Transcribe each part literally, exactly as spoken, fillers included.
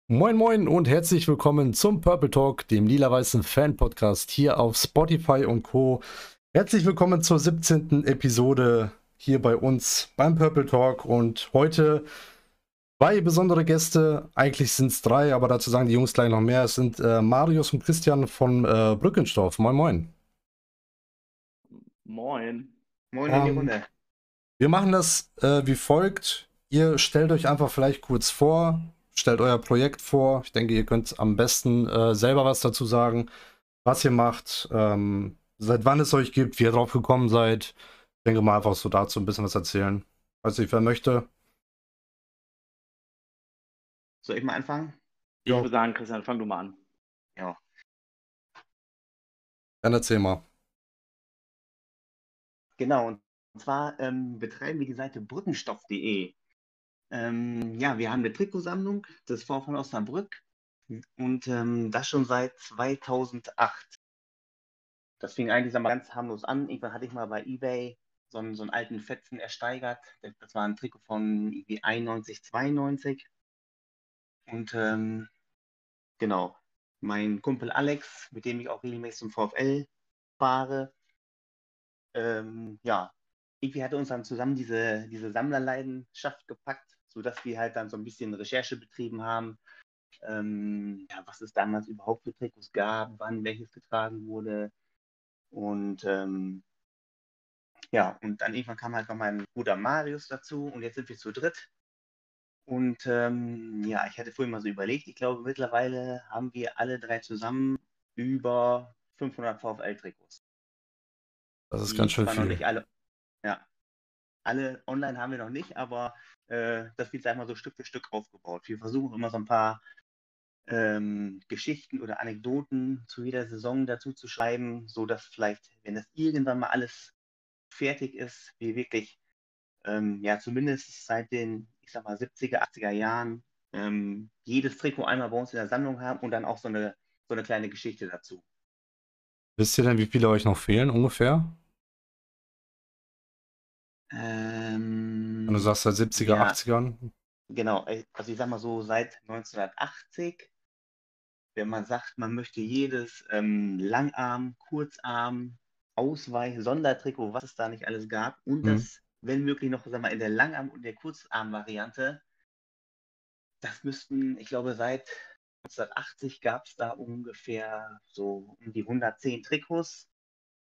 Moin Moin und herzlich willkommen zum Purple Talk, dem lila-weißen Fan-Podcast hier auf Spotify und Co. Herzlich willkommen zur siebzehnten Episode hier bei uns beim Purple Talk und heute zwei besondere Gäste. Eigentlich sind es drei, aber dazu sagen die Jungs gleich noch mehr. Es sind äh, Marius und Christian von äh, Brückenstorf. Moin Moin. Moin. Moin in die Ähm, Runde. wir machen das äh, wie folgt. Ihr stellt euch einfach vielleicht kurz vor, stellt euer Projekt vor. Ich denke, ihr könnt am besten äh, selber was dazu sagen, was ihr macht, ähm, seit wann es euch gibt, wie ihr drauf gekommen seid. Ich denke mal einfach so dazu ein bisschen was erzählen. Weiß nicht, wer möchte. Soll ich mal anfangen? Ich Ja, würde sagen, Christian, fang du mal an. Ja, dann erzähl mal. genau. Und zwar ähm, betreiben wir die Seite brückenstoff punkt de. Ähm, ja, wir haben eine Trikotsammlung des VfL Osnabrück und ähm, das schon seit zweitausendacht. Das fing eigentlich sag mal, ganz harmlos an. Irgendwann hatte ich mal bei eBay so einen, so einen alten Fetzen ersteigert. Das das war ein Trikot von irgendwie einundneunzig, zweiundneunzig. Und ähm, genau, mein Kumpel Alex, mit dem ich auch regelmäßig zum VfL fahre, ähm, ja, irgendwie hat er uns dann zusammen diese, diese Sammlerleidenschaft gepackt, sodass wir halt dann so ein bisschen Recherche betrieben haben, ähm, ja, was es damals überhaupt für Trikots gab, wann welches getragen wurde. Und ähm, ja, und dann irgendwann kam halt noch mein Bruder Marius dazu und jetzt sind wir zu dritt. Und ähm, ja, ich hatte vorhin mal so überlegt, ich glaube, mittlerweile haben wir alle drei zusammen über fünfhundert VfL-Trikots, Das ist ganz die schön zwar noch viel. nicht alle, ja, alle online haben wir noch nicht, aber äh, das wird, sag ich mal, so Stück für Stück aufgebaut. Wir versuchen immer so ein paar ähm, Geschichten oder Anekdoten zu jeder Saison dazu zu schreiben, sodass vielleicht, wenn das irgendwann mal alles fertig ist, wir wirklich, ähm, ja, zumindest seit den, ich sag mal, siebziger, achtziger Jahren ähm, jedes Trikot einmal bei uns in der Sammlung haben und dann auch so eine, so eine kleine Geschichte dazu. Wisst ihr denn, wie viele euch noch fehlen, ungefähr? Wenn du Ähm, sagst, seit siebziger, ja, achtzigern. genau. äh, Also ich sag mal so, seit neunzehnhundertachtzig, wenn man sagt, man möchte jedes ähm, Langarm, Kurzarm, Ausweich, Sondertrikot, was es da nicht alles gab, und Hm. das, wenn möglich, noch sag mal, in der Langarm- und der Kurzarm-Variante, das müssten, ich glaube, seit neunzehnhundertachtzig gab es da ungefähr so um die hundertzehn Trikots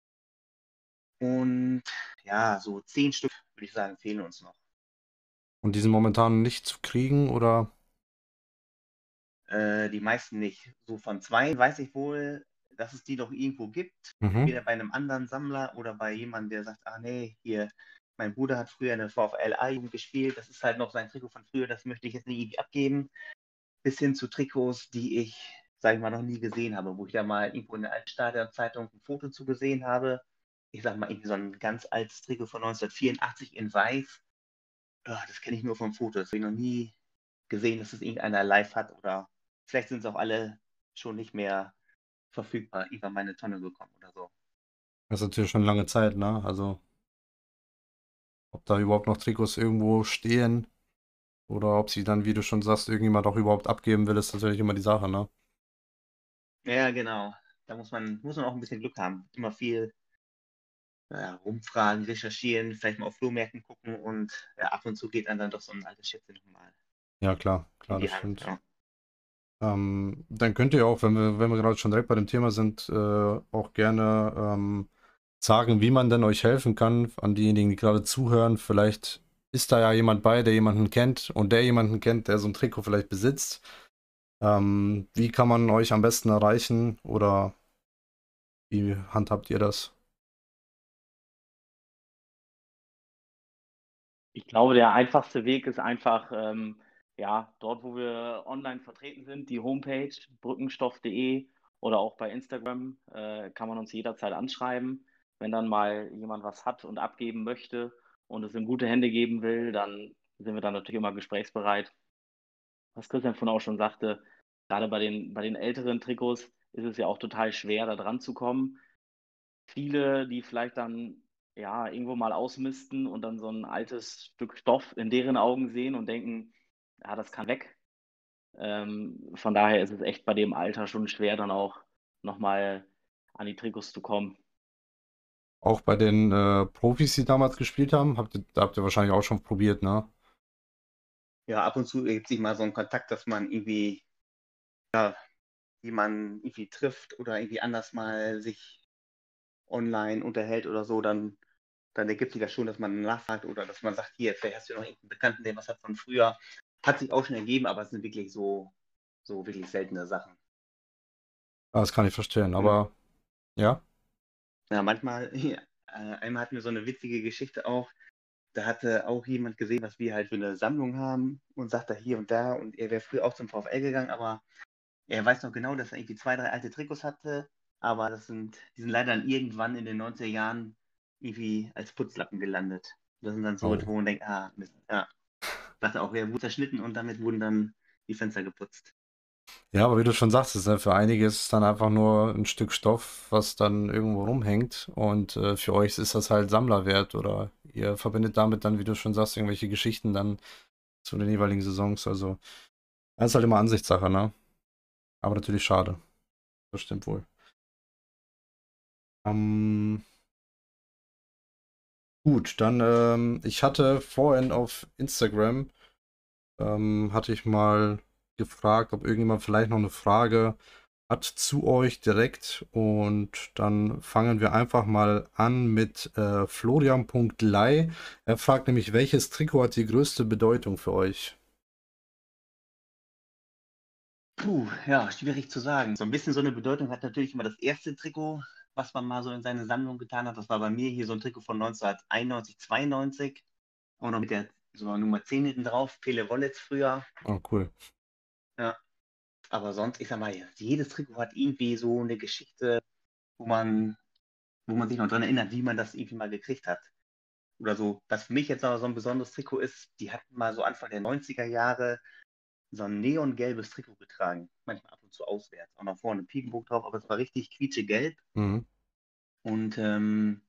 und ja, so zehn Stück, würde ich sagen, fehlen uns noch. Und die sind momentan nicht zu kriegen oder? Äh, die meisten nicht. So von zwei weiß ich wohl, dass es die noch irgendwo gibt. Mhm. Entweder bei einem anderen Sammler oder bei jemandem, der sagt, ah nee, hier, mein Bruder hat früher eine VfL A-Jugend gespielt, das ist halt noch sein Trikot von früher, das möchte ich jetzt nicht irgendwie abgeben. Bis hin zu Trikots, die ich, sage ich mal, noch nie gesehen habe, wo ich da mal irgendwo in der alten Stadionzeitung ein Foto zu gesehen habe. Ich sag mal, irgendwie so ein ganz altes Trikot von neunzehnhundertvierundachtzig in weiß. Ah, das kenne ich nur vom Foto. Das habe ich noch nie gesehen, dass es irgendeiner live hat. Oder vielleicht sind es auch alle schon nicht mehr verfügbar, irgendwann meine Tonne gekommen oder so. Das ist natürlich schon lange Zeit, ne? Also, ob da überhaupt noch Trikots irgendwo stehen oder ob sie dann, wie du schon sagst, irgendjemand auch überhaupt abgeben will, ist natürlich immer die Sache, ne? Ja, genau. Da muss man, muss man auch ein bisschen Glück haben. Immer viel ja, rumfragen, recherchieren, vielleicht mal auf Flohmärkten gucken und ja, ab und zu geht dann, dann doch so ein altes Schätzchen nochmal Ja, klar, in klar, das die Hand. stimmt. Ja. Ähm, dann könnt ihr auch, wenn wir, wenn wir gerade schon direkt bei dem Thema sind, äh, auch gerne ähm, sagen, wie man denn euch helfen kann, an diejenigen, die gerade zuhören. Vielleicht ist da ja jemand bei, der jemanden kennt und der jemanden kennt, der so ein Trikot vielleicht besitzt. Ähm, wie kann man euch am besten erreichen oder wie handhabt ihr das? Ich glaube, der einfachste Weg ist einfach, ähm, ja, dort, wo wir online vertreten sind, die Homepage brückenstoff punkt de oder auch bei Instagram, äh, kann man uns jederzeit anschreiben. Wenn dann mal jemand was hat und abgeben möchte und es in gute Hände geben will, dann sind wir dann natürlich immer gesprächsbereit. Was Christian von auch schon sagte, gerade bei den, bei den älteren Trikots ist es ja auch total schwer, da dran zu kommen. Viele, die vielleicht dann ja irgendwo mal ausmisten und dann so ein altes Stück Stoff in deren Augen sehen und denken, ja, das kann weg. Ähm, von daher ist es echt bei dem Alter schon schwer, dann auch nochmal an die Trikots zu kommen. Auch bei den äh, Profis, die damals gespielt haben, habt ihr, da habt ihr wahrscheinlich auch schon probiert, ne? Ja, ab und zu ergibt sich mal so ein Kontakt, dass man irgendwie, ja, jemanden irgendwie trifft oder irgendwie anders mal sich online unterhält oder so, dann, dann ergibt sich das schon, dass man nachfragt oder dass man sagt, hier, vielleicht hast du noch irgendeinen Bekannten, der was hat von früher. Hat sich auch schon ergeben, aber es sind wirklich so, so wirklich seltene Sachen. Ah, das kann ich verstehen, Und aber ja. ja, manchmal, ja, äh, einmal hatten wir so eine witzige Geschichte auch. Da hatte auch jemand gesehen, was wir halt für eine Sammlung haben und sagte hier und da und er wäre früher auch zum VfL gegangen, aber er weiß noch genau, dass er irgendwie zwei, drei alte Trikots hatte, aber das sind, die sind leider dann irgendwann in den neunziger Jahren irgendwie als Putzlappen gelandet. Das sind dann so, Oh. wo man denkt, ah, Mist, ja. Sagte auch, er wurde zerschnitten und damit wurden dann die Fenster geputzt. Ja, aber wie du schon sagtest, ne, für einige ist es dann einfach nur ein Stück Stoff, was dann irgendwo rumhängt. Und äh, für euch ist das halt Sammlerwert oder ihr verbindet damit dann, wie du schon sagst, irgendwelche Geschichten dann zu den jeweiligen Saisons. Also, das ist halt immer Ansichtssache, ne? Aber natürlich schade. Das stimmt wohl. Ähm, gut, dann, ähm, ich hatte vorhin auf Instagram, ähm, hatte ich mal gefragt, ob irgendjemand vielleicht noch eine Frage hat zu euch direkt und dann fangen wir einfach mal an mit äh, Florian.lei. Er fragt nämlich, welches Trikot hat die größte Bedeutung für euch? Puh, ja, schwierig zu sagen. So ein bisschen so eine Bedeutung hat natürlich immer das erste Trikot, was man mal so in seine Sammlung getan hat. Das war bei mir hier so ein Trikot von neunzehnhunderteinundneunzig, zweiundneunzig. Auch noch mit der so Nummer zehn hinten drauf, Pele Wollitz früher. Oh, cool. Ja, aber sonst, ich sag mal, jedes Trikot hat irgendwie so eine Geschichte, wo man, wo man sich noch dran erinnert, wie man das irgendwie mal gekriegt hat. Oder so, was für mich jetzt aber so ein besonderes Trikot ist, die hatten mal so Anfang der neunziger Jahre so ein neongelbes Trikot getragen. Manchmal ab und zu auswärts. Auch noch vorne ein Piekenburg drauf, aber es war richtig quietschegelb. Mhm. Und ähm,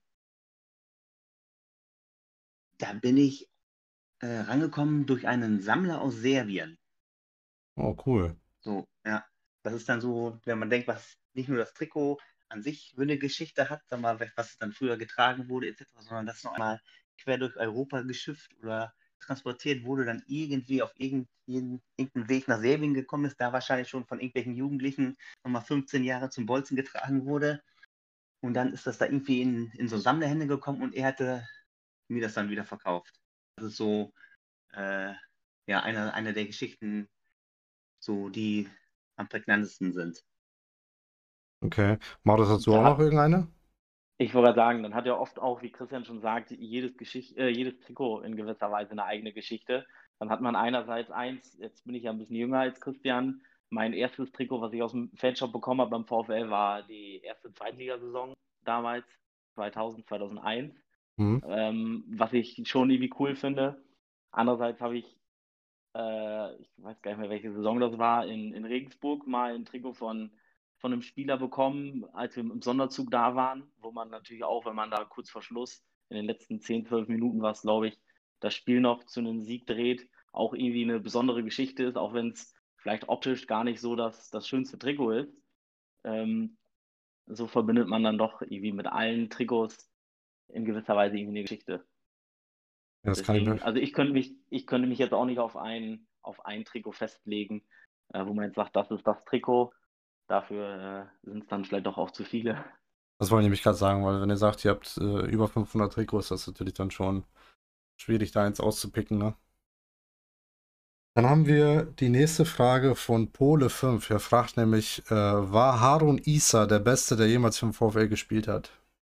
da bin ich äh, rangekommen durch einen Sammler aus Serbien. Oh, cool. So, ja. Das ist dann so, wenn man denkt, was nicht nur das Trikot an sich für eine Geschichte hat, sag mal, was dann früher getragen wurde, et cetera, sondern das noch einmal quer durch Europa geschifft oder transportiert wurde, dann irgendwie auf irgendeinen, irgendeinen Weg nach Serbien gekommen ist, da wahrscheinlich schon von irgendwelchen Jugendlichen nochmal fünfzehn Jahre zum Bolzen getragen wurde. Und dann ist das da irgendwie in, in so Sammlerhände gekommen und er hatte mir das dann wieder verkauft. Das ist so, äh, ja, eine, eine der Geschichten, so die am prägnantesten sind. Okay. Marius, hast du Da auch noch hat, irgendeine? ich wollte gerade sagen, dann hat ja oft auch, wie Christian schon sagt, jedes Geschicht, äh, jedes Trikot in gewisser Weise eine eigene Geschichte. Dann hat man einerseits eins, jetzt bin ich ja ein bisschen jünger als Christian. Mein erstes Trikot, was ich aus dem Fanshop bekommen habe beim VfL, war die erste Zweitligasaison damals, zweitausend, zweitausendeins, Mhm. ähm, was ich schon irgendwie cool finde. Andererseits habe ich, äh, ich weiß gar nicht mehr, welche Saison das war, in, in Regensburg mal ein Trikot von, von einem Spieler bekommen, als wir im Sonderzug da waren, wo man natürlich auch, wenn man da kurz vor Schluss in den letzten zehn, zwölf Minuten war es, glaube ich, das Spiel noch zu einem Sieg dreht, auch irgendwie eine besondere Geschichte ist, auch wenn es vielleicht optisch gar nicht so das, das schönste Trikot ist. Ähm, so verbindet man dann doch irgendwie mit allen Trikots in gewisser Weise irgendwie eine Geschichte. Ja, das kann ich mir. Deswegen, also ich könnte mich, ich könnte mich jetzt auch nicht auf ein, auf ein Trikot festlegen, äh, wo man jetzt sagt, das ist das Trikot. Dafür äh, sind es dann vielleicht doch auch zu viele. Das wollte ich nämlich gerade sagen, weil wenn ihr sagt, ihr habt äh, über fünfhundert Trikots, das ist natürlich dann schon schwierig, da eins auszupicken, ne? Dann haben wir die nächste Frage von Pole fünf. Er fragt nämlich, äh, war Harun Isa der Beste, der jemals für den VfL gespielt hat?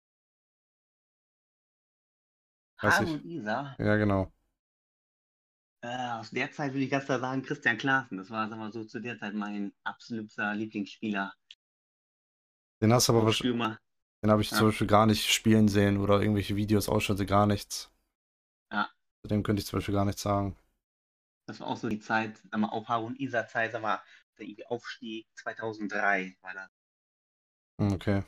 Weiß ich. Harun Isa, Ja, genau. äh, aus der Zeit würde ich ganz klar sagen, Christian Klaassen. Das war, sagen wir mal so, zu der Zeit mein absoluter Lieblingsspieler. Den hast du aber So wahrsch- Stürmer. den habe ich zum Ja, Beispiel gar nicht spielen sehen oder irgendwelche Videos, Ausschnitte, gar nichts. ja. Zu dem könnte ich zum Beispiel gar nichts sagen. Das war auch so die Zeit, sag mal, auch Harun Isa Zeit, sag mal, der irgendwie Aufstieg zweitausenddrei war das. Hm, okay.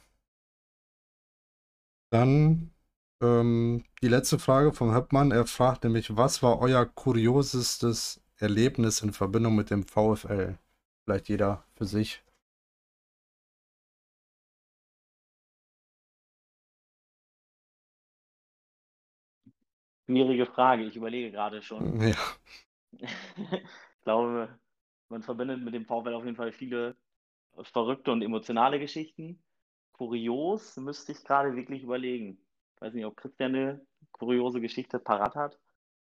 Dann ähm, die letzte Frage vom Höppmann. Er fragt nämlich, was war euer kuriosestes Erlebnis in Verbindung mit dem VfL? Vielleicht jeder für sich. Schwierige Frage, ich überlege gerade schon. Ja. Ich glaube, man verbindet mit dem VfL auf jeden Fall viele verrückte und emotionale Geschichten. Kurios müsste ich gerade wirklich überlegen. Ich weiß nicht, ob Christian eine kuriose Geschichte parat hat.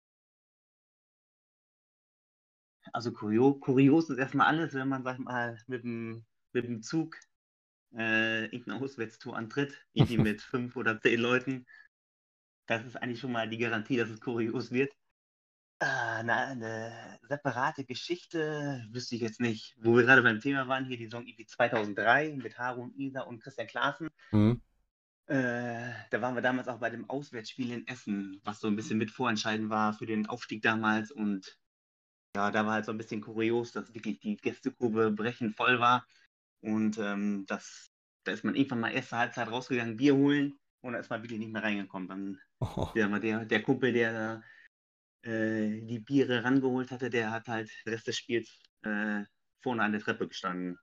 Also kurio, kurios ist erstmal alles, wenn man, sag ich mal, mit dem, mit dem Zug äh, irgendeine Auswärtstour antritt, irgendwie mit fünf oder zehn Leuten. Das ist eigentlich schon mal die Garantie, dass es kurios wird. Ah, eine, eine separate Geschichte wüsste ich jetzt nicht. Wo wir gerade beim Thema waren, hier die Saison irgendwie zweitausenddrei mit Harun Isa und Christian Klaassen. Mhm. Äh, da waren wir damals auch bei dem Auswärtsspiel in Essen, was so ein bisschen mit vorentscheidend war für den Aufstieg damals. Und ja, da war halt so ein bisschen kurios, dass wirklich die Gästekurve brechend voll war. Und ähm, das, da ist man irgendwann mal erste Halbzeit rausgegangen, Bier holen und da ist man wirklich nicht mehr reingekommen. Dann Oh. der, der, der Kumpel, der äh, die Biere rangeholt hatte, der hat halt den Rest des Spiels äh, vorne an der Treppe gestanden.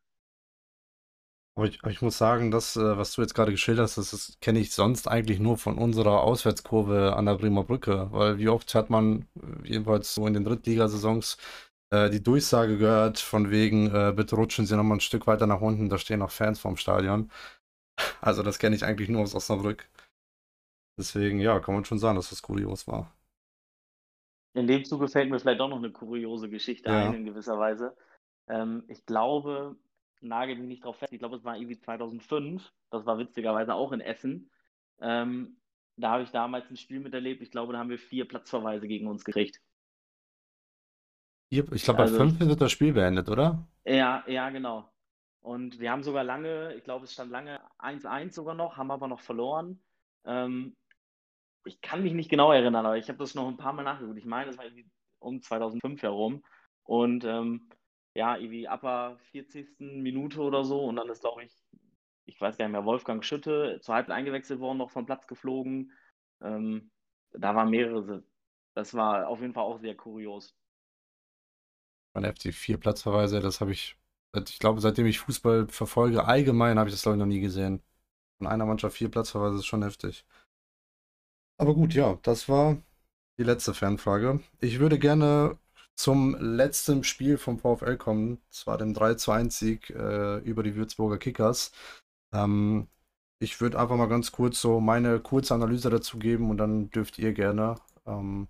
Aber ich, aber ich muss sagen, das, äh, was du jetzt gerade geschildert hast, das, das kenne ich sonst eigentlich nur von unserer Auswärtskurve an der Bremer Brücke. Weil wie oft hat man, äh, jedenfalls so in den Drittligasaisons, äh, die Durchsage gehört, von wegen, äh, bitte rutschen Sie nochmal ein Stück weiter nach unten, da stehen noch Fans vorm Stadion. Also das kenne ich eigentlich nur aus Osnabrück. Deswegen, ja, kann man schon sagen, dass das kurios war. In dem Zuge fällt mir vielleicht auch noch eine kuriose Geschichte ein, Ja. in gewisser Weise. Ähm, ich glaube, nagel mich nicht drauf fest, ich glaube, es war irgendwie zweitausendfünf. Das war witzigerweise auch in Essen. Ähm, da habe ich damals ein Spiel miterlebt. Ich glaube, da haben wir vier Platzverweise gegen uns gekriegt. Hier, ich glaube, bei Also, fünf wird das Spiel beendet, oder? ja, ja, genau. Und wir haben sogar lange, ich glaube, es stand lange eins eins sogar noch, haben aber noch verloren. Ähm, ich kann mich nicht genau erinnern, aber ich habe das noch ein paar Mal nachgeguckt. Ich meine, es war irgendwie um zweitausendfünf herum. Und ähm, ja, irgendwie ab der vierzigsten Minute oder so. Und dann ist, glaube ich, ich weiß gar nicht mehr, Wolfgang Schütte zur Halbzeit eingewechselt worden, noch vom Platz geflogen. Ähm, da waren mehrere. Das war auf jeden Fall auch sehr kurios. Mein F C vier Platzverweise, das habe ich, seit- ich glaube, seitdem ich Fußball verfolge, allgemein habe ich das, glaube ich, noch nie gesehen. Von einer Mannschaft vier Platzverweise ist schon heftig. Aber gut, ja, das war die letzte Fanfrage. Ich würde gerne zum letzten Spiel vom VfL kommen, zwar dem drei zu eins Sieg äh, über die Würzburger Kickers. Ähm, ich würde einfach mal ganz kurz so meine kurze Analyse dazu geben und dann dürft ihr gerne. Ähm,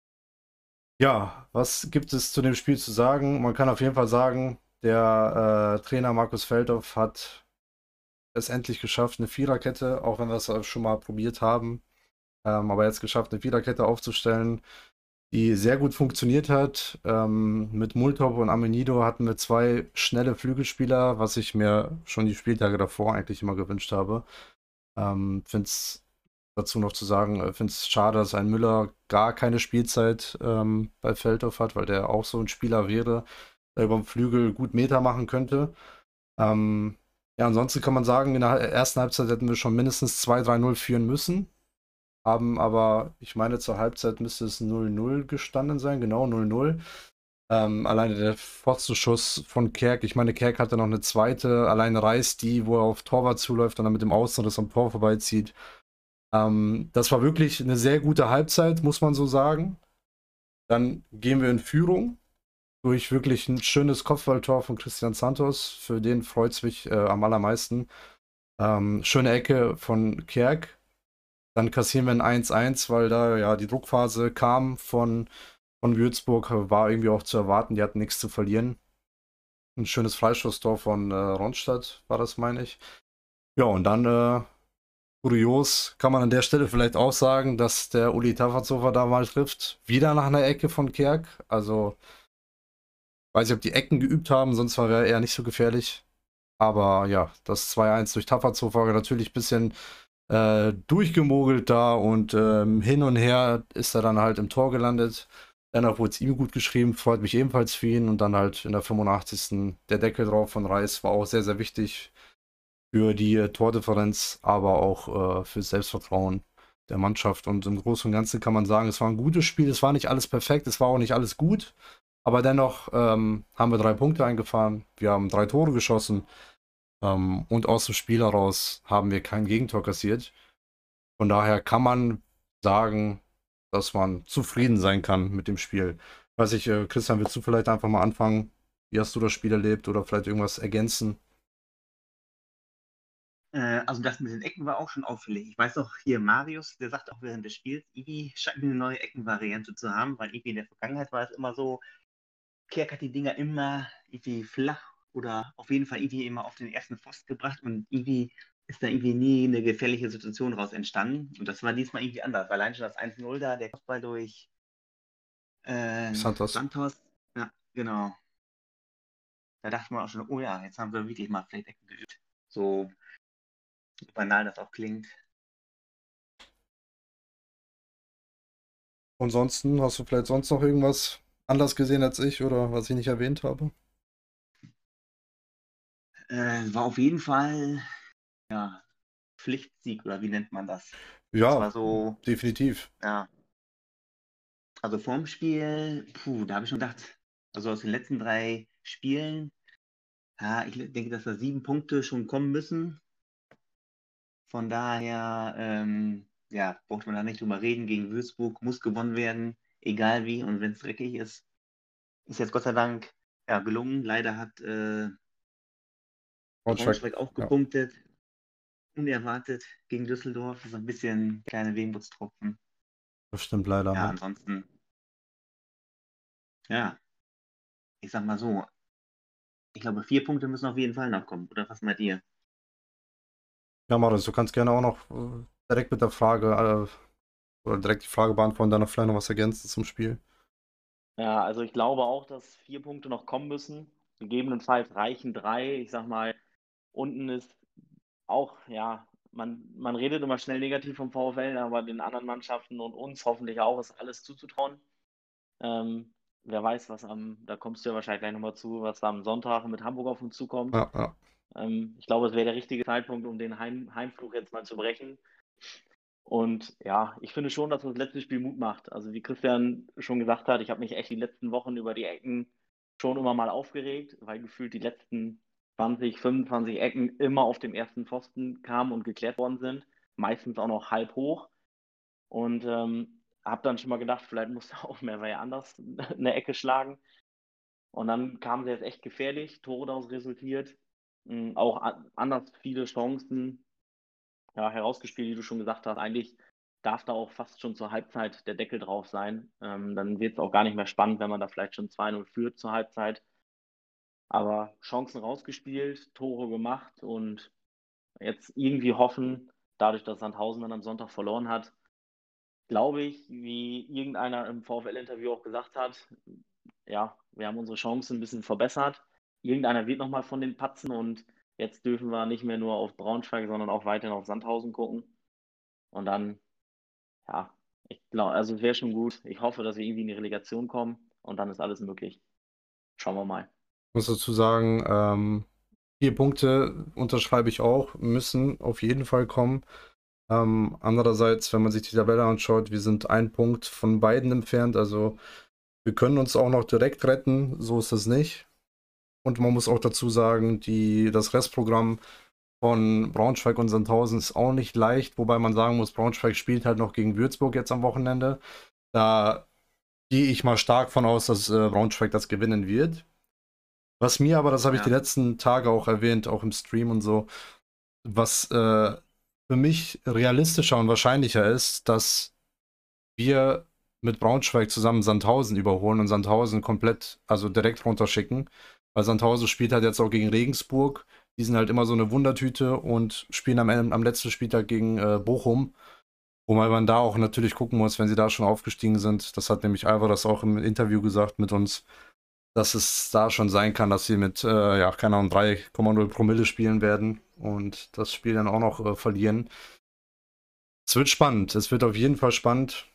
ja, was gibt es zu dem Spiel zu sagen? Man kann auf jeden Fall sagen, der äh, Trainer Markus Feldhoff hat es endlich geschafft, eine Viererkette, auch wenn wir es schon mal probiert haben, ähm, aber jetzt geschafft, eine Viererkette aufzustellen, die sehr gut funktioniert hat. Ähm, mit Multop und Amenido hatten wir zwei schnelle Flügelspieler, was ich mir schon die Spieltage davor eigentlich immer gewünscht habe. Ähm, finde es dazu noch zu sagen, äh, finde es schade, dass ein Müller gar keine Spielzeit ähm, bei Feldhoff hat, weil der auch so ein Spieler wäre, der über den Flügel gut Meter machen könnte. Ähm, ja, ansonsten kann man sagen, in der ersten Halbzeit hätten wir schon mindestens zwei drei null führen müssen. Haben aber, ich meine, zur Halbzeit müsste es null null gestanden sein, genau null null. Ähm, alleine der Pfostenschuss von Kerk, ich meine, Kerk hatte noch eine zweite, alleine Reis, die, wo er auf Torwart zuläuft und dann mit dem Außenriss am Tor vorbeizieht. Ähm, das war wirklich eine sehr gute Halbzeit, muss man so sagen. Dann gehen wir in Führung durch wirklich ein schönes Kopfballtor von Christian Santos. Für den freut es mich äh, am allermeisten. Ähm, schöne Ecke von Kerk. Dann kassieren wir ein eins eins, weil da ja die Druckphase kam von, von Würzburg, war irgendwie auch zu erwarten, die hatten nichts zu verlieren. Ein schönes Freistoßtor von äh, Ronstadt war das, meine ich. Ja, und dann äh, kurios kann man an der Stelle vielleicht auch sagen, dass der Uli Tafazofer da mal trifft. Wieder nach einer Ecke von Kerk. Also, weiß ich, ob die Ecken geübt haben, sonst war er eher nicht so gefährlich. Aber ja, das zwei eins durch Tafazofer natürlich ein bisschen äh, durchgemogelt da und ähm, hin und her ist er dann halt im Tor gelandet. Dennoch wurde es ihm gut geschrieben, freut mich ebenfalls für ihn. Und dann halt in der fünfundachtzigsten der Deckel drauf von Reis war auch sehr, sehr wichtig für die äh, Tordifferenz, aber auch äh, für Selbstvertrauen der Mannschaft. Und im Großen und Ganzen kann man sagen, es war ein gutes Spiel. Es war nicht alles perfekt, es war auch nicht alles gut. Aber dennoch ähm, haben wir drei Punkte eingefahren, wir haben drei Tore geschossen ähm, und aus dem Spiel heraus haben wir kein Gegentor kassiert. Von daher kann man sagen, dass man zufrieden sein kann mit dem Spiel. Weiß ich, äh, Christian, willst du vielleicht einfach mal anfangen? Wie hast du das Spiel erlebt oder vielleicht irgendwas ergänzen? Äh, also das mit den Ecken war auch schon auffällig. Ich weiß auch hier, Marius, der sagt auch während des Spiels, irgendwie scheint mir eine neue Eckenvariante zu haben, weil irgendwie in der Vergangenheit war es immer so, Kerk hat die Dinger immer irgendwie flach oder auf jeden Fall irgendwie immer auf den ersten Pfosten gebracht und irgendwie ist da irgendwie nie eine gefährliche Situation raus entstanden. Und das war diesmal irgendwie anders. Allein schon das eins null da, der Kopfball durch äh, Santos. Santos. Ja, genau. Da dachte man auch schon, oh ja, jetzt haben wir wirklich mal vielleicht Ecken geübt. So banal das auch klingt. Ansonsten hast du vielleicht sonst noch irgendwas anders gesehen als ich oder was ich nicht erwähnt habe? Äh, war auf jeden Fall, ja, Pflichtsieg oder wie nennt man das? Das Ja, war so, definitiv. ja, also vorm Spiel, puh, da habe ich schon gedacht, also aus den letzten drei Spielen, ja, ich denke, dass da sieben Punkte schon kommen müssen. Von daher, ähm, ja, braucht man da nicht drüber reden. Gegen Würzburg muss gewonnen werden, egal wie. Und wenn es dreckig ist, ist jetzt Gott sei Dank ja, gelungen. Leider hat äh, Braunschweig, Braunschweig auch ja, gepunktet, unerwartet gegen Düsseldorf. Das ist ein bisschen kleine Wermutstropfen. das stimmt leider, Ja, ne? ansonsten, ja, ich sag mal so, ich glaube, vier Punkte müssen auf jeden Fall noch kommen. Oder was meint ihr? Ja, Marius, du kannst gerne auch noch äh, direkt mit der Frage äh, oder direkt die Frage beantworten, dann noch vielleicht noch was ergänzen zum Spiel. Ja, also ich glaube auch, dass vier Punkte noch kommen müssen. Gegebenenfalls reichen drei. Ich sag mal, unten ist auch, ja, man, man redet immer schnell negativ vom VfL, aber den anderen Mannschaften und uns hoffentlich auch ist alles zuzutrauen. Ähm, wer weiß, was am, da kommst du ja wahrscheinlich gleich nochmal zu, was da am Sonntag mit Hamburg auf uns zukommt. Ja, ja. Ähm, ich glaube, es wäre der richtige Zeitpunkt, um den Heim, Heimflug jetzt mal zu brechen. Und ja, ich finde schon, dass das letzte Spiel Mut macht. Also wie Christian schon gesagt hat, ich habe mich echt die letzten Wochen über die Ecken schon immer mal aufgeregt, weil gefühlt die letzten zwanzig, fünfundzwanzig Ecken immer auf dem ersten Pfosten kamen und geklärt worden sind. Meistens auch noch halb hoch. Und ähm, habe dann schon mal gedacht, vielleicht muss da auch mehr wer anders eine Ecke schlagen. Und dann kamen sie jetzt echt gefährlich, Tore daraus resultiert. Mm, Auch an, anders viele Chancen ja, herausgespielt, wie du schon gesagt hast. Eigentlich darf da auch fast schon zur Halbzeit der Deckel drauf sein. Ähm, dann wird es auch gar nicht mehr spannend, wenn man da vielleicht schon zwei null führt zur Halbzeit. Aber Chancen rausgespielt, Tore gemacht und jetzt irgendwie hoffen, dadurch, dass Sandhausen dann am Sonntag verloren hat, glaube ich, wie irgendeiner im VfL-Interview auch gesagt hat, ja, wir haben unsere Chancen ein bisschen verbessert. Irgendeiner wird nochmal von den patzen und jetzt dürfen wir nicht mehr nur auf Braunschweig, sondern auch weiterhin auf Sandhausen gucken. Und dann, ja, ich glaube, also es wäre schon gut. Ich hoffe, dass wir irgendwie in die Relegation kommen und dann ist alles möglich. Schauen wir mal. Ich muss dazu sagen, ähm, vier Punkte unterschreibe ich auch, müssen auf jeden Fall kommen. Ähm, andererseits, wenn man sich die Tabelle anschaut, wir sind ein Punkt von beiden entfernt, also wir können uns auch noch direkt retten, so ist es nicht. Und man muss auch dazu sagen, die, das Restprogramm von Braunschweig und Sandhausen ist auch nicht leicht, wobei man sagen muss, Braunschweig spielt halt noch gegen Würzburg jetzt am Wochenende. Da gehe ich mal stark von aus, dass äh, Braunschweig das gewinnen wird. Was mir aber, das habe ich die Ja, letzten Tage auch erwähnt, auch im Stream und so, was äh, für mich realistischer und wahrscheinlicher ist, dass wir mit Braunschweig zusammen Sandhausen überholen und Sandhausen komplett, also direkt runterschicken. Weil Sandhausen spielt halt jetzt auch gegen Regensburg. Die sind halt immer so eine Wundertüte und spielen am, am letzten Spieltag gegen äh, Bochum. Wobei man da auch natürlich gucken muss, wenn sie da schon aufgestiegen sind. Das hat nämlich Alvarez auch im Interview gesagt mit uns, dass es da schon sein kann, dass sie mit, äh, ja, keine Ahnung, drei Komma null Promille spielen werden und das Spiel dann auch noch äh, verlieren. Es wird spannend. Es wird auf jeden Fall spannend.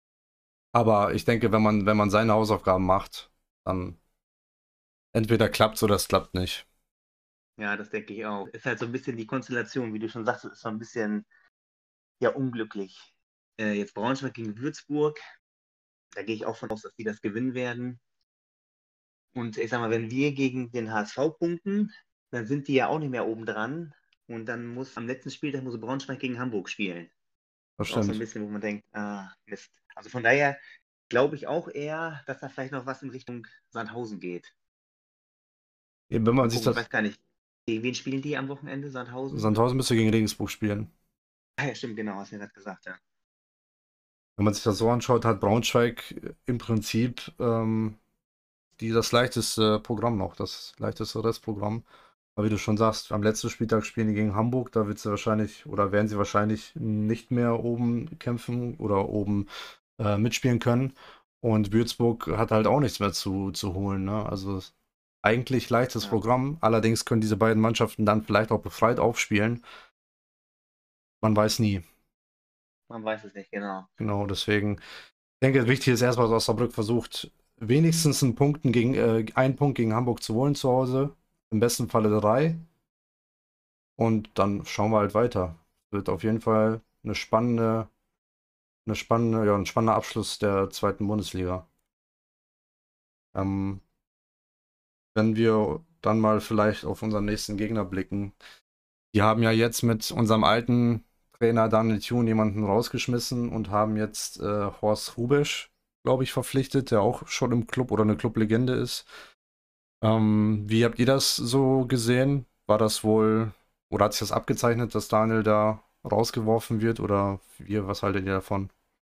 Aber ich denke, wenn man, wenn man seine Hausaufgaben macht, dann entweder klappt's oder es klappt nicht. ja, das denke ich auch. Ist halt so ein bisschen die Konstellation, wie du schon sagst, ist so ein bisschen ja unglücklich. Äh, jetzt Braunschweig gegen Würzburg, da gehe ich auch von aus, dass die das gewinnen werden. Und ich sag mal, wenn wir gegen den H S V punkten, dann sind die ja auch nicht mehr oben dran. Und dann muss am letzten Spieltag muss Braunschweig gegen Hamburg spielen. Das Ist auch so ein stimmt. bisschen, wo man denkt, ah, Mist. Also von daher glaube ich auch eher, dass da vielleicht noch was in Richtung Sandhausen geht. Eben, wenn Mal man sich gucken, ich das. weiß gar nicht. Gegen wen spielen die am Wochenende? Sandhausen? Sandhausen müsste gegen Regensburg spielen. Ah ja, stimmt, genau, hast du ja gerade gesagt, ja. Wenn man sich das so anschaut, hat Braunschweig im Prinzip ähm, die das leichteste Programm noch, das leichteste Restprogramm. Aber wie du schon sagst, am letzten Spieltag spielen die gegen Hamburg, da wird sie wahrscheinlich oder werden sie wahrscheinlich nicht mehr oben kämpfen oder oben äh, mitspielen können. Und Würzburg hat halt auch nichts mehr zu, zu holen. Ne? Also eigentlich leichtes Ja, Programm. Allerdings können diese beiden Mannschaften dann vielleicht auch befreit aufspielen. Man weiß nie. man weiß es nicht genau. Genau, deswegen ich denke, wichtig ist erstmal, dass Osnabrück versucht, wenigstens einen, Punkten gegen, äh, einen Punkt gegen Hamburg zu holen zu Hause. Im besten Falle drei. Und dann schauen wir halt weiter. Wird auf jeden Fall eine spannende, eine spannende, ja, ein spannender Abschluss der zweiten Bundesliga. Ähm, wenn wir dann mal vielleicht auf unseren nächsten Gegner blicken. Die haben ja jetzt mit unserem alten Trainer Daniel Thun jemanden rausgeschmissen und haben jetzt äh, Horst Hrubesch, glaube ich, verpflichtet, der auch schon im Club oder eine Clublegende ist. Ähm, wie habt ihr das so gesehen? War das wohl, oder hat sich das abgezeichnet, dass Daniel da rausgeworfen wird? Oder wie, was haltet ihr davon?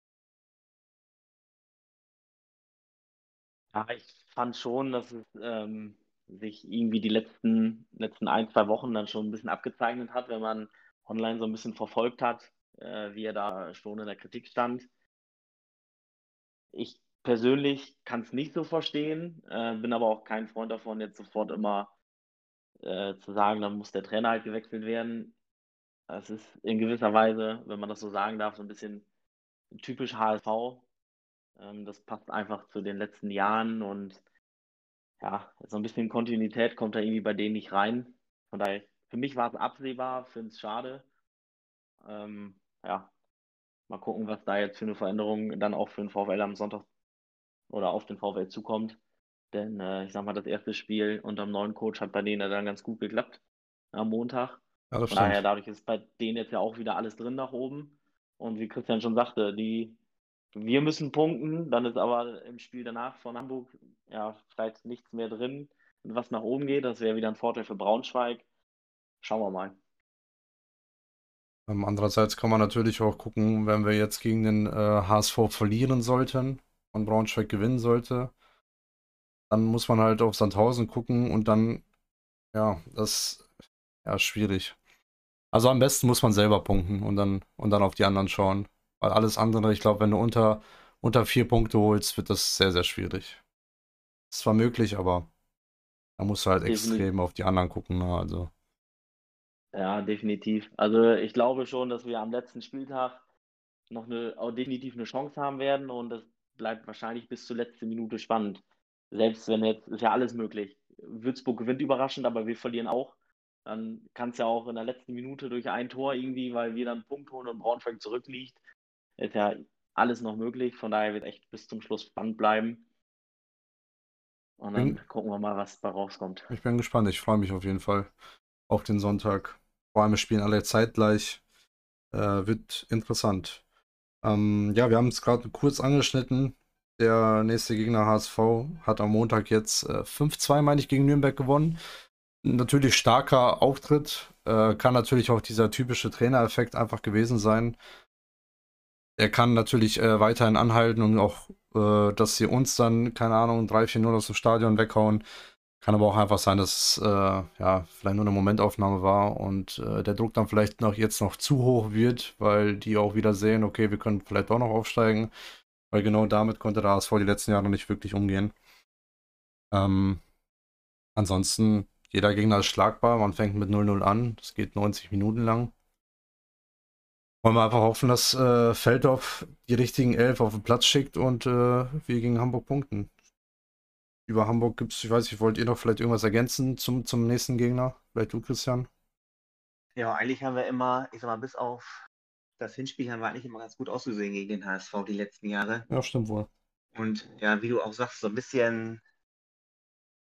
Ja, ich fand schon, dass es ähm, sich irgendwie die letzten, letzten ein, zwei Wochen dann schon ein bisschen abgezeichnet hat, wenn man online so ein bisschen verfolgt hat, äh, wie er da schon in der Kritik stand. Ich persönlich kann es nicht so verstehen, äh, bin aber auch kein Freund davon, jetzt sofort immer äh, zu sagen, dann muss der Trainer halt gewechselt werden. Das ist in gewisser Weise, wenn man das so sagen darf, so ein bisschen typisch H S V. Ähm, das passt einfach zu den letzten Jahren und ja, so ein bisschen Kontinuität kommt da irgendwie bei denen nicht rein. Von daher, für mich war es absehbar, finde es schade. Ähm, ja, mal gucken, was da jetzt für eine Veränderung dann auch für den VfL am Sonntag oder auf den VfL zukommt. Denn äh, ich sag mal, das erste Spiel unter dem neuen Coach hat bei denen ja dann ganz gut geklappt am Montag. Ja, das Von daher, stimmt. dadurch ist bei denen jetzt ja auch wieder alles drin nach oben. Und wie Christian schon sagte, die, wir müssen punkten, dann ist aber im Spiel danach von Hamburg ja vielleicht nichts mehr drin, was nach oben geht. Das wäre wieder ein Vorteil für Braunschweig. Schauen wir mal. Ähm, andererseits kann man natürlich auch gucken, wenn wir jetzt gegen den äh, H S V verlieren sollten und Braunschweig gewinnen sollte, dann muss man halt auf Sandhausen gucken und dann, ja, das ja schwierig. Also am besten muss man selber punkten und dann und dann auf die anderen schauen. Weil alles andere, ich glaube, wenn du unter, unter vier Punkte holst, wird das sehr, sehr schwierig. Ist zwar möglich, aber da musst du halt Definitiv, extrem auf die anderen gucken. Ne? Also, ja, definitiv. Also ich glaube schon, dass wir am letzten Spieltag noch eine, auch definitiv eine Chance haben werden und das bleibt wahrscheinlich bis zur letzten Minute spannend. Selbst wenn jetzt, ist ja alles möglich. Würzburg gewinnt überraschend, aber wir verlieren auch. Dann kann es ja auch in der letzten Minute durch ein Tor irgendwie, weil wir dann einen Punkt holen und Braunschweig zurückliegt. Ist ja alles noch möglich. Von daher wird echt bis zum Schluss spannend bleiben. Und bin, dann gucken wir mal, was da rauskommt. ich bin gespannt. Ich freue mich auf jeden Fall auf den Sonntag. Vor allem, wir spielen alle zeitgleich. Äh, wird interessant. Ähm, ja, wir haben es gerade kurz angeschnitten. Der nächste Gegner H S V hat am Montag jetzt äh, fünf zwei, meine ich, gegen Nürnberg gewonnen. Natürlich starker Auftritt. Äh, kann natürlich auch dieser typische Trainereffekt einfach gewesen sein. Er kann natürlich äh, weiterhin anhalten und auch, äh, dass sie uns dann, keine Ahnung, drei vier null aus dem Stadion weghauen. Kann aber auch einfach sein, dass es äh, ja, vielleicht nur eine Momentaufnahme war und äh, der Druck dann vielleicht noch jetzt noch zu hoch wird, weil die auch wieder sehen, okay, wir können vielleicht auch noch aufsteigen, weil genau damit konnte der H S V die letzten Jahre nicht wirklich umgehen. Ähm, ansonsten, jeder Gegner ist schlagbar, man fängt mit null null an, das geht neunzig Minuten lang. Wollen wir einfach hoffen, dass äh, Feldhoff die richtigen Elf auf den Platz schickt und äh, wir gegen Hamburg punkten. Über Hamburg gibt es, ich weiß nicht, wollt ihr noch vielleicht irgendwas ergänzen zum, zum nächsten Gegner? Vielleicht du, Christian? Ja, eigentlich haben wir immer, ich sag mal, bis auf das Hinspiel haben wir eigentlich immer ganz gut ausgesehen gegen den H S V die letzten Jahre. Ja, stimmt wohl. Und ja, wie du auch sagst, so ein bisschen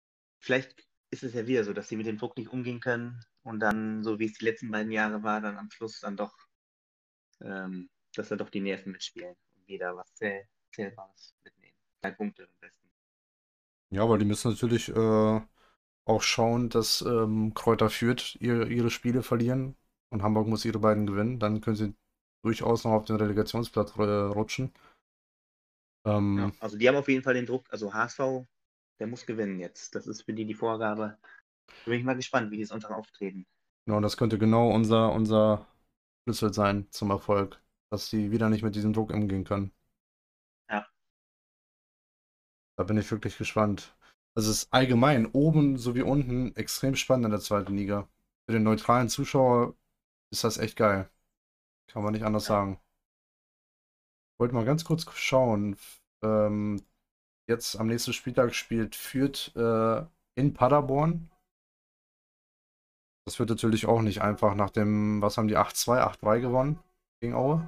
vielleicht ist es ja wieder so, dass sie mit dem Druck nicht umgehen können und dann, so wie es die letzten beiden Jahre war, dann am Schluss dann doch, ähm, dass da doch die Nerven mitspielen und jeder was Zähl Zählbares mitnehmen. Drei Punkte am besten. Ja, weil die müssen natürlich äh, auch schauen, dass ähm, Kräuter Fürth ihr, ihre Spiele verlieren und Hamburg muss ihre beiden gewinnen. Dann können sie durchaus noch auf den Relegationsplatz äh, rutschen. Ja, Ähm, also die haben auf jeden Fall den Druck, also H S V, der muss gewinnen jetzt. Das ist für die die Vorgabe. Da bin ich mal gespannt, wie die Sonntag auftreten. ja, und das könnte genau unser, unser Schlüssel sein zum Erfolg, dass sie wieder nicht mit diesem Druck umgehen können. Ja, Da bin ich wirklich gespannt. Also es ist allgemein oben sowie unten extrem spannend in der zweiten Liga. Für den neutralen Zuschauer ist das echt geil. Kann man nicht anders ja. sagen. Wollte mal ganz kurz schauen. Ähm, jetzt am nächsten Spieltag spielt Fürth äh, in Paderborn. Das wird natürlich auch nicht einfach nach dem, was haben die, acht zwei, acht drei gewonnen gegen Aue.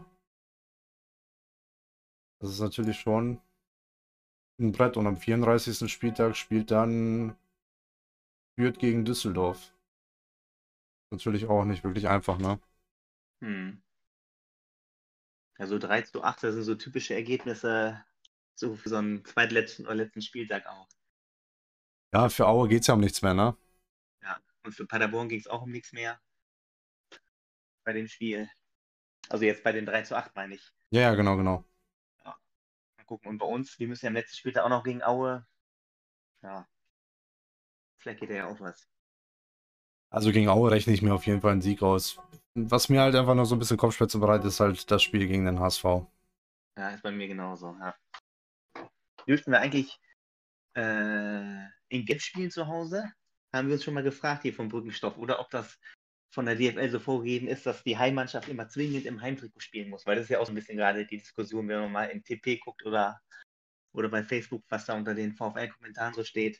Das ist natürlich schon ein Brett. Und am vierunddreißigsten Spieltag spielt dann Fürth gegen Düsseldorf. Natürlich auch nicht wirklich einfach, ne? Hm. Also drei zu acht, das sind so typische Ergebnisse, so für so einen zweitletzten oder letzten Spieltag auch. Ja, für Aue geht es ja um nichts mehr, ne? Ja. Und für Paderborn ging es auch um nichts mehr bei dem Spiel. Also jetzt bei den drei zu acht meine ich. Ja, ja, genau, genau. Ja. Mal gucken. Und bei uns, wir müssen ja im letzten Spieltag auch noch gegen Aue. Ja, vielleicht geht da ja auch was. Also gegen Aue rechne ich mir auf jeden Fall einen Sieg aus. Was mir halt einfach noch so ein bisschen Kopfschmerzen bereitet, ist halt das Spiel gegen den H S V. Ja, ist bei mir genauso. Ja. Dürften wir eigentlich äh, in Genf spielen zu Hause? Haben wir uns schon mal gefragt hier vom Brückenstoff. Oder ob das von der D F L so vorgegeben ist, dass die Heimmannschaft immer zwingend im Heimtrikot spielen muss. Weil das ist ja auch so ein bisschen gerade die Diskussion, wenn man mal in T P guckt oder, oder bei Facebook, was da unter den VfL-Kommentaren so steht.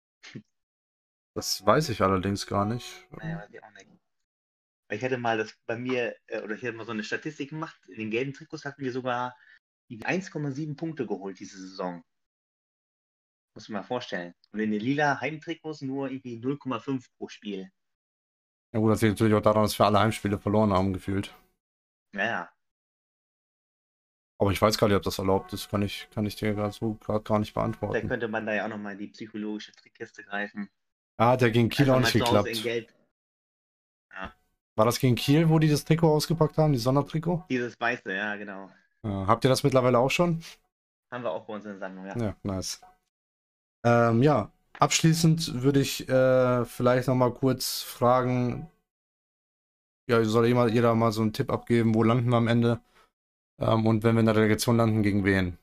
Das weiß ich allerdings gar nicht. Naja, weiß ich auch nicht. Weil ich hatte mal das bei mir, äh, oder ich hatte mal so eine Statistik gemacht, in den gelben Trikots hatten wir sogar die eins Komma sieben Punkte geholt diese Saison. Muss man mal vorstellen. Und in den lila Heimtrikots nur irgendwie null Komma fünf pro Spiel. Ja gut, das liegt natürlich auch daran, dass wir alle Heimspiele verloren haben, gefühlt. Naja, Aber ich weiß gar nicht, ob das erlaubt ist. Kann ich, kann ich dir gerade so gerade gar nicht vielleicht beantworten. könnte man da ja auch nochmal in die psychologische Trickkiste greifen. Ah, hat ja gegen Kiel auch Einfach nicht mal zu Hause in geklappt. Gelb. Ja, War das gegen Kiel, wo die das Trikot ausgepackt haben, die Sondertrikot? dieses Weiße, ja, genau. Äh, habt ihr das mittlerweile auch schon? Haben wir auch bei uns in der Sammlung, ja. Ja, nice. Ähm, ja, abschließend würde ich äh, vielleicht noch mal kurz fragen, ja, soll jeder, jeder mal so einen Tipp abgeben, wo landen wir am Ende? Ähm, und wenn wir in der Relegation landen, gegen wen?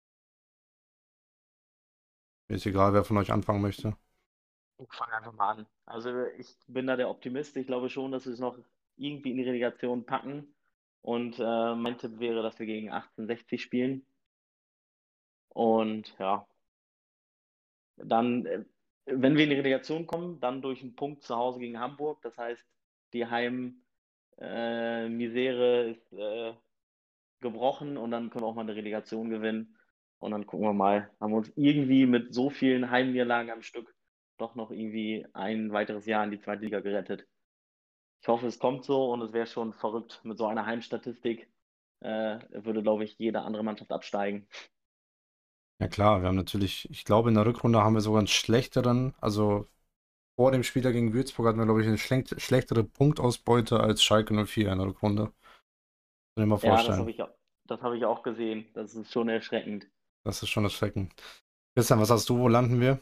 Mir ist egal, wer von euch anfangen möchte. Ich fange einfach mal an. Also ich bin da der Optimist. Ich glaube schon, dass wir es noch irgendwie in die Relegation packen. Und äh, mein Tipp wäre, dass wir gegen achtzehnhundertsechzig spielen. Und ja, dann, äh, wenn wir in die Relegation kommen, dann durch einen Punkt zu Hause gegen Hamburg. Das heißt, die Heim-Misere ist äh, gebrochen und dann können wir auch mal eine Relegation gewinnen. Und dann gucken wir mal, haben wir uns irgendwie mit so vielen Heimniederlagen am Stück doch noch irgendwie ein weiteres Jahr in die zweite Liga gerettet. Ich hoffe, es kommt so und es wäre schon verrückt mit so einer Heimstatistik. Äh, würde, glaube ich, jede andere Mannschaft absteigen. Ja klar, wir haben natürlich, ich glaube, in der Rückrunde haben wir sogar einen schlechteren, also vor dem Spiel gegen Würzburg hatten wir, glaube ich, eine schlech- schlechtere Punktausbeute als Schalke null vier in der Rückrunde. Kann ich mir mal Ja, das vorstellen. habe ich, auch- das habe ich auch gesehen. Das ist schon erschreckend. Das ist schon das Schrecken. Christian, was hast du? Wo landen wir?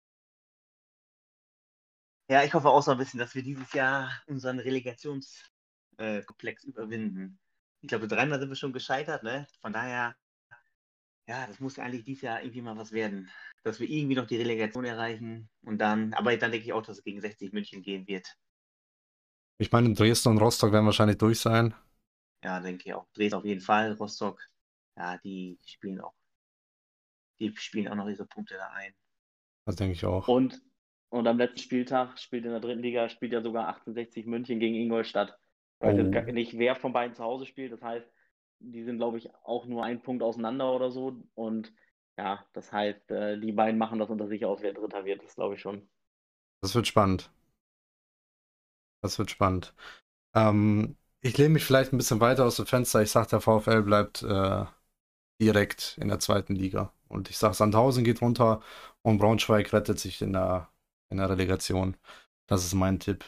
Ja, ich hoffe auch so ein bisschen, dass wir dieses Jahr unseren Relegationskomplex äh, Komplex überwinden. Ich glaube, dreimal sind wir schon gescheitert, ne? Von daher, ja, das muss eigentlich dieses Jahr irgendwie mal was werden. Dass wir irgendwie noch die Relegation erreichen und dann, aber dann denke ich auch, dass es gegen sechzig München gehen wird. Ich meine, Dresden und Rostock werden wahrscheinlich durch sein. Ja, denke ich auch. Dresden auf jeden Fall, Rostock, ja, die spielen auch, die spielen auch noch ihre Punkte da ein. Das denke ich auch. Und, und am letzten Spieltag spielt in der dritten Liga, spielt ja sogar achtzehnhundertsechzig München gegen Ingolstadt. Ich weiß jetzt Oh. gar nicht, wer von beiden zu Hause spielt. Das heißt, die sind, glaube ich, auch nur ein Punkt auseinander oder so. Und ja, das heißt, äh, die beiden machen das unter sich aus, wer Dritter wird. Das glaube ich schon. Das wird spannend. Das wird spannend. Ähm, ich lehne mich vielleicht ein bisschen weiter aus dem Fenster. Ich sage, der VfL bleibt äh, direkt in der zweiten Liga. Und ich sage, Sandhausen geht runter und Braunschweig rettet sich in der, in der Relegation. Das ist mein Tipp.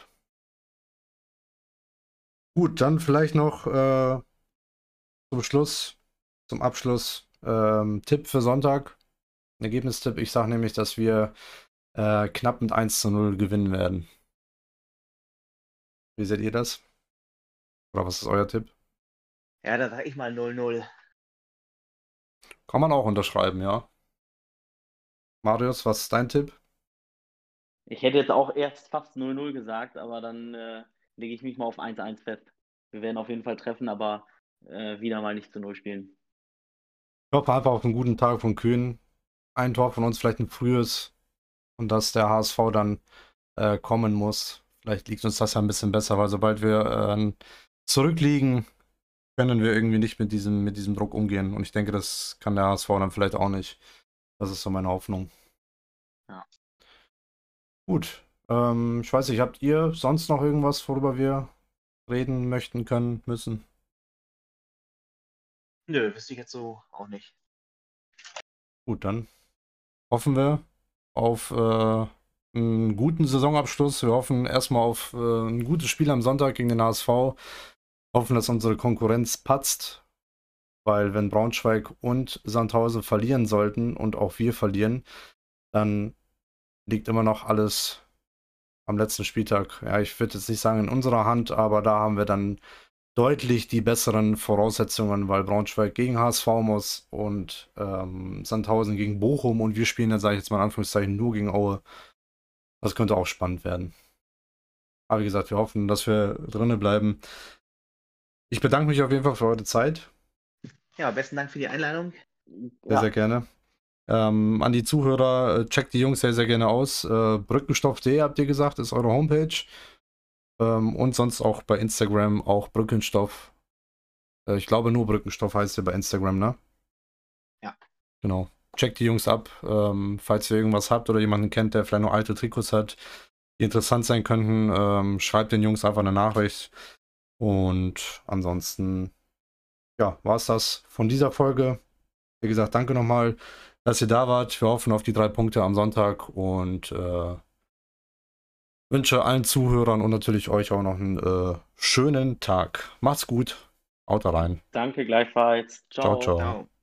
Gut, dann vielleicht noch äh, zum Schluss, zum Abschluss, ähm, Tipp für Sonntag. Ergebnistipp. Ich sage nämlich, dass wir äh, knapp mit eins zu null gewinnen werden. Wie seht ihr das? Oder was ist euer Tipp? Ja, da sag ich mal null null. Kann man auch unterschreiben, ja. Marius, was ist dein Tipp? Ich hätte jetzt auch erst fast null null gesagt, aber dann äh, lege ich mich mal auf eins eins fest. Wir werden auf jeden Fall treffen, aber äh, wieder mal nicht zu null spielen. Ich hoffe einfach auf einen guten Tag von Kühn. Ein Tor von uns, vielleicht ein frühes. Und dass der H S V dann äh, kommen muss. Vielleicht liegt uns das ja ein bisschen besser, weil sobald wir äh, zurückliegen, können wir irgendwie nicht mit diesem, mit diesem Druck umgehen. Und ich denke, das kann der H S V dann vielleicht auch nicht. Das ist so meine Hoffnung. Ja. Gut. Ähm, ich weiß nicht, habt ihr sonst noch irgendwas, worüber wir reden möchten, können, müssen? Nö, wüsste ich jetzt so auch nicht. Gut, dann hoffen wir auf äh, einen guten Saisonabschluss. Wir hoffen erstmal auf äh, ein gutes Spiel am Sonntag gegen den H S V. Hoffen, dass unsere Konkurrenz patzt, weil wenn Braunschweig und Sandhausen verlieren sollten und auch wir verlieren, dann liegt immer noch alles am letzten Spieltag. Ja, ich würde jetzt nicht sagen in unserer Hand, aber da haben wir dann deutlich die besseren Voraussetzungen, weil Braunschweig gegen H S V muss und ähm, Sandhausen gegen Bochum und wir spielen dann, sage ich jetzt mal in Anführungszeichen, nur gegen Aue. Das könnte auch spannend werden. Aber wie gesagt, wir hoffen, dass wir drinnen bleiben. Ich bedanke mich auf jeden Fall für eure Zeit. Ja, besten Dank für die Einladung. Sehr, Ja, sehr gerne. Ähm, an die Zuhörer, äh, checkt die Jungs sehr, sehr gerne aus. Äh, brückenstoff punkt de habt ihr gesagt, ist eure Homepage. Ähm, und sonst auch bei Instagram auch Brückenstoff. Äh, ich glaube nur Brückenstoff heißt ihr bei Instagram, ne? Ja. Genau. Checkt die Jungs ab. Ähm, falls ihr irgendwas habt oder jemanden kennt, der vielleicht noch alte Trikots hat, die interessant sein könnten, ähm, schreibt den Jungs einfach eine Nachricht. Und ansonsten, ja, war es das von dieser Folge. Wie gesagt, danke nochmal, dass ihr da wart. Wir hoffen auf die drei Punkte am Sonntag und äh, wünsche allen Zuhörern und natürlich euch auch noch einen äh, schönen Tag. Macht's gut. Haut rein. danke gleichfalls. Ciao, Ciao. ciao. Ciao.